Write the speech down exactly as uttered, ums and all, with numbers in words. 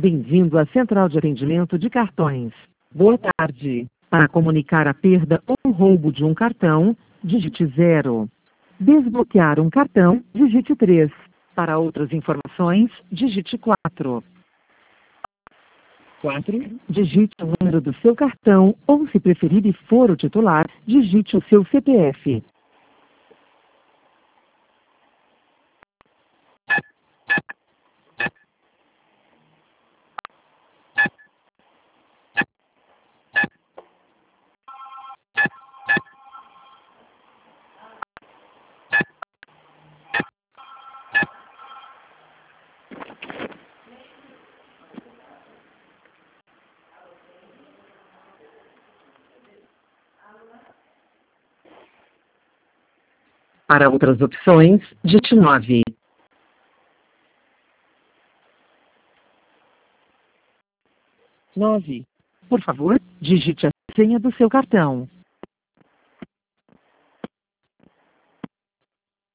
Bem-vindo à Central de Atendimento de Cartões. Boa tarde. Para comunicar a perda ou roubo de um cartão, digite zero. Desbloquear um cartão, digite três. Para outras informações, digite quatro. quatro. Digite o número do seu cartão ou, se preferir e for o titular, digite o seu C P F. Para outras opções, digite nove. nove. Por favor, digite a senha do seu cartão.